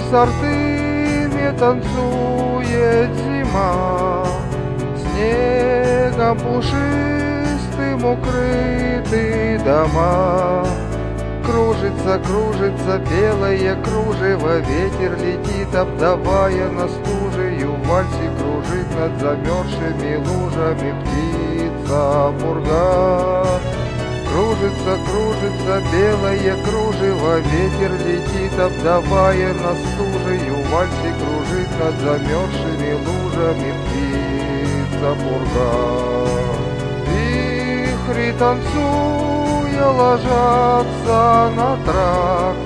с артыми танцует зима, снегом пушистым укрыты дома. Кружится, кружится белое кружево, ветер летит, обдавая на стужею. В вальсе кружит над замерзшими лужами птица пурга. Кружится, кружится белое кружево, ветер летит, обдавая на стужею. В вальсе кружит над замерзшими лужами птица пурга. Вихри танцуя ложатся на тракт,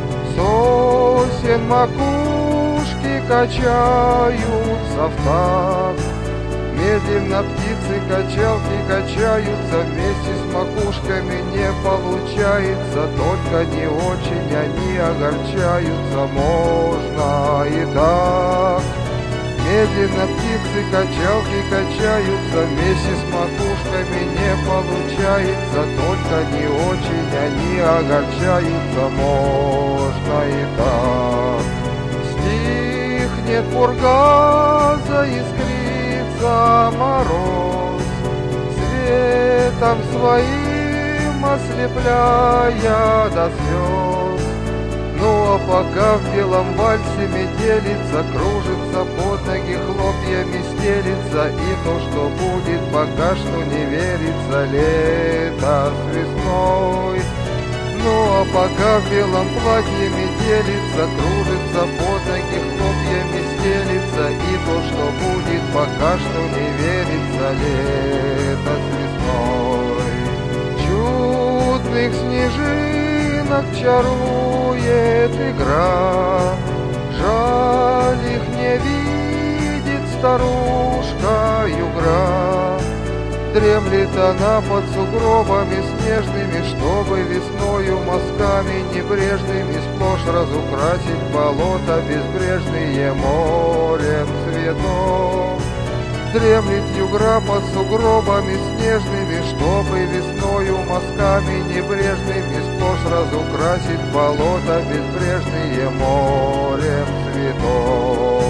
сосен макушки качаются в такт. Медленно птицы-качалки качаются, вместе с макушками не получается, только не очень они огорчаются, можно и так. Медленно птицы-качалки качаются, вместе с макушками не получается, только не очень они огорчаются, можно и так. Стихнет пурга, заискрится мороз, светом своим ослепляя до слез. Ну а пока в белом вальсе метелица, кружится, под ноги хлопьями стелится, и то, что будет, пока что не верится, лето с весной. Ну а пока в белом платье метелица, кружится, под ноги хлопьями стелится, и то, что будет, пока что не верится, лето с весной. Чудных снежинок чарует игра, жаль их не видит старушка югра. Дремлет она под сугробами снежными, чтобы весною мазками небрежными сплошь разукрасить болота безбрежные морем цветов. Дремлет югра под сугробами снежными, чтобы весною мазками небрежными сплошь разукрасить болота безбрежные морем цветов.